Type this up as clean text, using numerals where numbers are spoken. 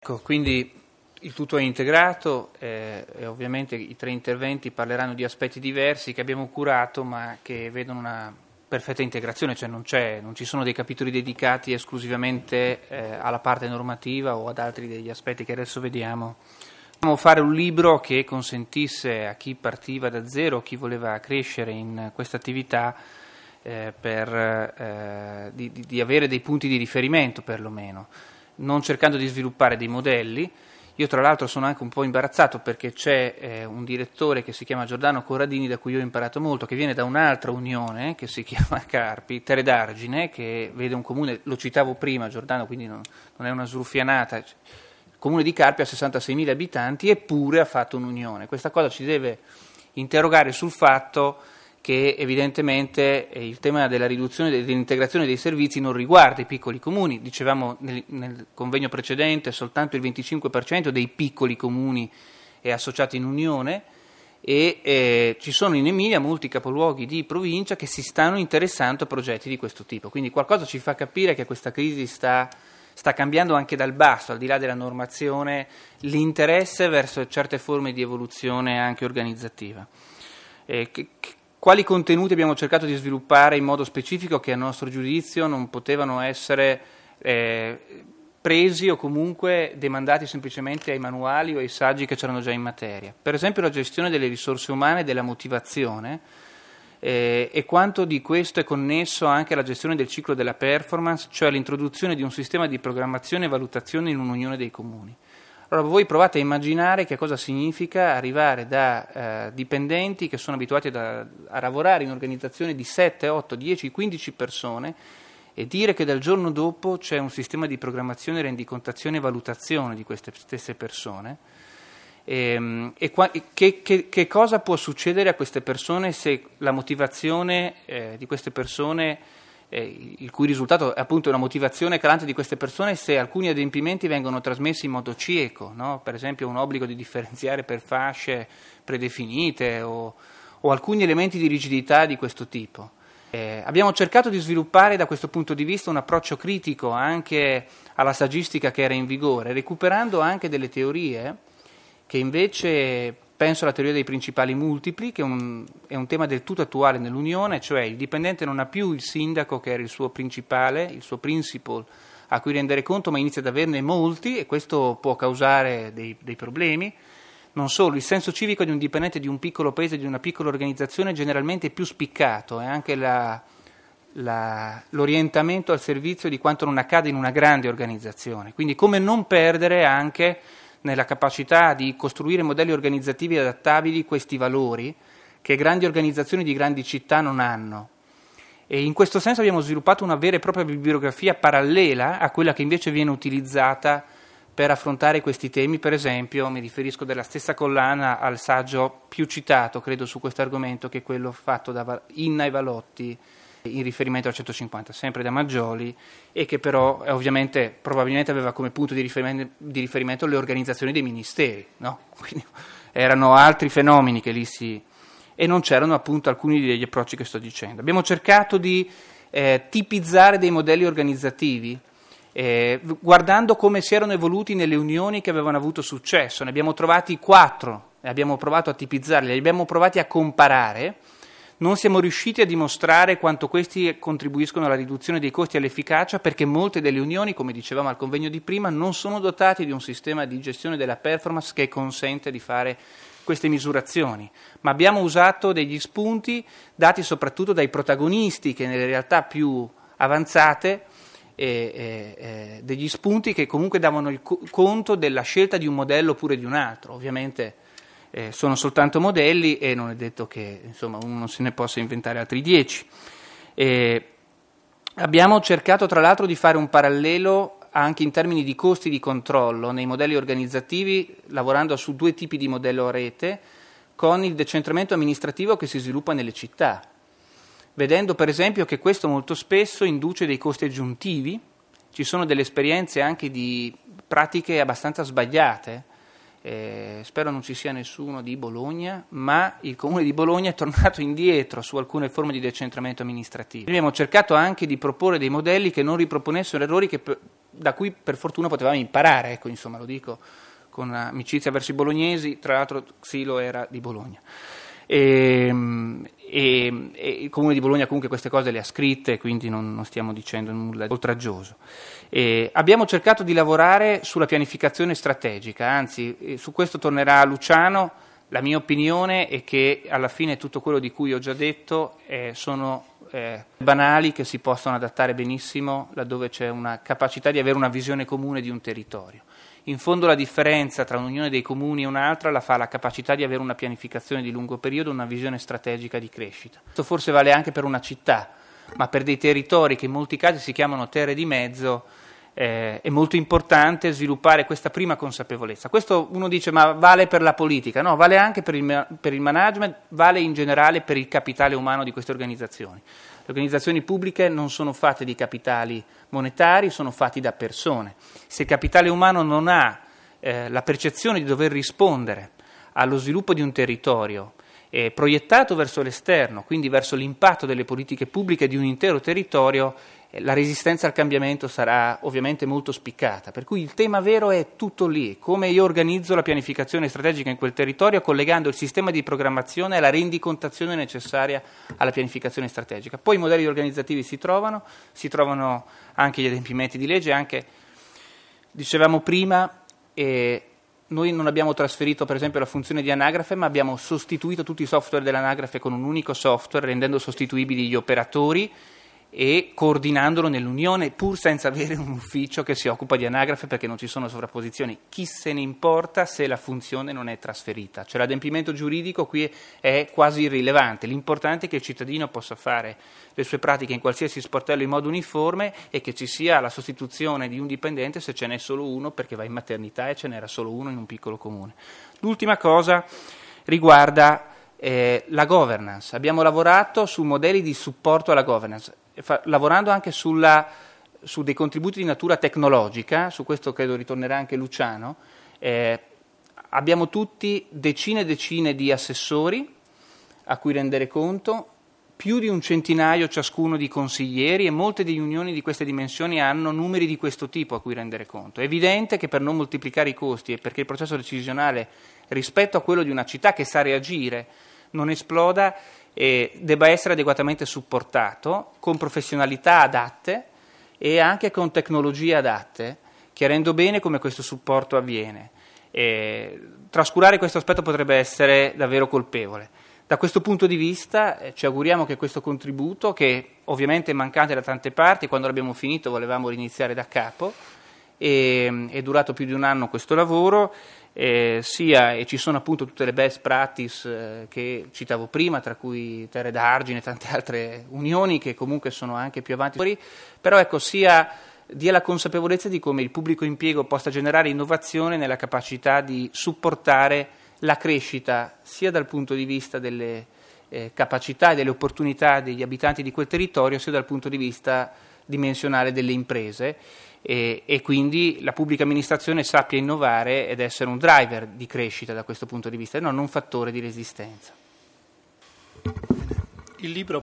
Ecco, quindi il tutto è integrato e ovviamente i tre interventi parleranno di aspetti diversi che abbiamo curato ma che vedono una perfetta integrazione, cioè non ci sono dei capitoli dedicati esclusivamente alla parte normativa o ad altri degli aspetti che adesso vediamo. Volevamo fare un libro che consentisse a chi partiva da zero, chi voleva crescere in questa attività, di avere dei punti di riferimento perlomeno, non cercando di sviluppare dei modelli. Io tra l'altro sono anche un po' imbarazzato perché c'è un direttore che si chiama Giordano Corradini, da cui io ho imparato molto, che viene da un'altra unione che si chiama Carpi, Teredargine, che vede un comune, lo citavo prima Giordano, quindi non è una sruffianata, il comune di Carpi ha 66.000 abitanti eppure ha fatto un'unione. Questa cosa ci deve interrogare sul fatto che evidentemente il tema della riduzione e dell'integrazione dei servizi non riguarda i piccoli comuni. Dicevamo nel convegno precedente soltanto il 25% dei piccoli comuni è associato in unione e ci sono in Emilia molti capoluoghi di provincia che si stanno interessando a progetti di questo tipo. Quindi qualcosa ci fa capire che questa crisi sta cambiando anche dal basso, al di là della normazione, l'interesse verso certe forme di evoluzione anche organizzativa. Quali contenuti abbiamo cercato di sviluppare in modo specifico che a nostro giudizio non potevano essere presi o comunque demandati semplicemente ai manuali o ai saggi che c'erano già in materia? Per esempio la gestione delle risorse umane e della motivazione e quanto di questo è connesso anche alla gestione del ciclo della performance, cioè l'introduzione di un sistema di programmazione e valutazione in un'unione dei comuni. Allora voi provate a immaginare che cosa significa arrivare da dipendenti che sono abituati a lavorare in organizzazioni di 7, 8, 10, 15 persone e dire che dal giorno dopo c'è un sistema di programmazione, rendicontazione e valutazione di queste stesse persone. Che cosa può succedere a queste persone se la motivazione di queste persone, il cui risultato è appunto una motivazione calante di queste persone, se alcuni adempimenti vengono trasmessi in modo cieco, no? Per esempio un obbligo di differenziare per fasce predefinite o alcuni elementi di rigidità di questo tipo. Abbiamo cercato di sviluppare da questo punto di vista un approccio critico anche alla saggistica che era in vigore, recuperando anche delle teorie che invece, penso alla teoria dei principali multipli, che è un tema del tutto attuale nell'Unione, cioè il dipendente non ha più il sindaco che era il suo principale, il suo principal a cui rendere conto, ma inizia ad averne molti e questo può causare dei problemi. Non solo, il senso civico di un dipendente di un piccolo paese, di una piccola organizzazione, generalmente è più spiccato, è anche l'orientamento al servizio di quanto non accade in una grande organizzazione. Quindi come non perdere anche nella capacità di costruire modelli organizzativi adattabili questi valori che grandi organizzazioni di grandi città non hanno. E in questo senso abbiamo sviluppato una vera e propria bibliografia parallela a quella che invece viene utilizzata per affrontare questi temi. Per esempio, mi riferisco della stessa collana al saggio più citato, credo, su questo argomento, che è quello fatto da Inna e Valotti in riferimento al 150, sempre da Maggioli, e che però ovviamente probabilmente aveva come punto di riferimento le organizzazioni dei ministeri, no? Quindi erano altri fenomeni che lì e non c'erano appunto alcuni degli approcci che sto dicendo. Abbiamo cercato di tipizzare dei modelli organizzativi guardando come si erano evoluti nelle unioni che avevano avuto successo. Ne abbiamo trovati 4 e abbiamo provato a tipizzarli, li abbiamo provati a comparare. Non siamo riusciti a dimostrare quanto questi contribuiscono alla riduzione dei costi e all'efficacia, perché molte delle unioni, come dicevamo al convegno di prima, non sono dotati di un sistema di gestione della performance che consente di fare queste misurazioni. Ma abbiamo usato degli spunti dati soprattutto dai protagonisti che nelle realtà più avanzate, degli spunti che comunque davano il conto della scelta di un modello oppure di un altro. Ovviamente sono soltanto modelli e non è detto che insomma uno non se ne possa inventare altri 10. Abbiamo cercato tra l'altro di fare un parallelo anche in termini di costi di controllo nei modelli organizzativi, lavorando su 2 tipi di modello a rete, con il decentramento amministrativo che si sviluppa nelle città, vedendo per esempio che questo molto spesso induce dei costi aggiuntivi. Ci sono delle esperienze anche di pratiche abbastanza sbagliate. Spero non ci sia nessuno di Bologna, ma il Comune di Bologna è tornato indietro su alcune forme di decentramento amministrativo. Abbiamo cercato anche di proporre dei modelli che non riproponessero errori che da cui per fortuna potevamo imparare, ecco, insomma, lo dico con amicizia verso i bolognesi, tra l'altro Xilo era di Bologna. E il Comune di Bologna comunque queste cose le ha scritte, quindi non stiamo dicendo nulla di oltraggioso. Abbiamo cercato di lavorare sulla pianificazione strategica, anzi su questo tornerà Luciano. La mia opinione è che alla fine tutto quello di cui ho già detto sono banali, che si possono adattare benissimo laddove c'è una capacità di avere una visione comune di un territorio. In fondo la differenza tra un'unione dei comuni e un'altra la fa la capacità di avere una pianificazione di lungo periodo, una visione strategica di crescita. Questo forse vale anche per una città, ma per dei territori che in molti casi si chiamano terre di mezzo è molto importante sviluppare questa prima consapevolezza. Questo uno dice, ma vale per la politica? No, vale anche per il management, vale in generale per il capitale umano di queste organizzazioni. Le organizzazioni pubbliche non sono fatte di capitali monetari, sono fatti da persone. Se il capitale umano non ha la percezione di dover rispondere allo sviluppo di un territorio proiettato verso l'esterno, quindi verso l'impatto delle politiche pubbliche di un intero territorio, la resistenza al cambiamento sarà ovviamente molto spiccata. Per cui il tema vero è tutto lì, come io organizzo la pianificazione strategica in quel territorio, collegando il sistema di programmazione alla rendicontazione necessaria alla pianificazione strategica. Poi i modelli organizzativi si trovano anche gli adempimenti di legge, anche, dicevamo prima, noi non abbiamo trasferito per esempio la funzione di anagrafe, ma abbiamo sostituito tutti i software dell'anagrafe con un unico software, rendendo sostituibili gli operatori e coordinandolo nell'Unione, pur senza avere un ufficio che si occupa di anagrafe, perché non ci sono sovrapposizioni. Chi se ne importa se la funzione non è trasferita? Cioè l'adempimento giuridico qui è quasi irrilevante, l'importante è che il cittadino possa fare le sue pratiche in qualsiasi sportello in modo uniforme e che ci sia la sostituzione di un dipendente se ce n'è solo uno perché va in maternità e ce n'era solo uno in un piccolo comune. L'ultima cosa riguarda la governance. Abbiamo lavorato su modelli di supporto alla governance, lavorando anche su dei contributi di natura tecnologica, su questo credo ritornerà anche Luciano. Abbiamo tutti decine e decine di assessori a cui rendere conto, più di un centinaio ciascuno di consiglieri, e molte di unioni di queste dimensioni hanno numeri di questo tipo a cui rendere conto. È evidente che per non moltiplicare i costi e perché il processo decisionale rispetto a quello di una città che sa reagire non esploda, debba essere adeguatamente supportato con professionalità adatte e anche con tecnologie adatte, chiarendo bene come questo supporto avviene. Trascurare questo aspetto potrebbe essere davvero colpevole. Da questo punto di vista ci auguriamo che questo contributo, che ovviamente è mancante da tante parti, quando l'abbiamo finito volevamo riniziare da capo, è durato più di un anno questo lavoro, e ci sono appunto tutte le best practice che citavo prima, tra cui Terre d'Argine e tante altre unioni che comunque sono anche più avanti, però ecco, dia la consapevolezza di come il pubblico impiego possa generare innovazione nella capacità di supportare la crescita sia dal punto di vista delle capacità e delle opportunità degli abitanti di quel territorio, sia dal punto di vista dimensionale delle imprese, e quindi la pubblica amministrazione sappia innovare ed essere un driver di crescita da questo punto di vista, e non un fattore di resistenza. Il libro